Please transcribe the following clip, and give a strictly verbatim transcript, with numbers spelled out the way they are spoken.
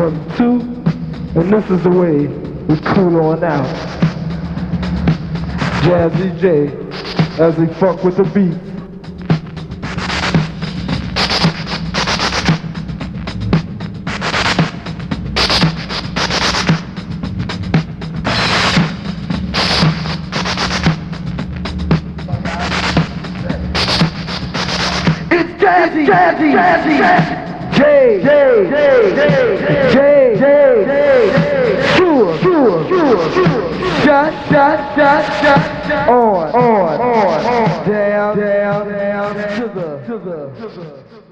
from two, and this is the way we cool on out. Jazzy J, as he fuck with the beat. Jazzy, Jazzy, Jazzy, J, J, J, J, J, J, J, sure, sure, sure, sure, shot, shot, shot, shot, on, on, on, on, down, down, down, to the, to the, to the.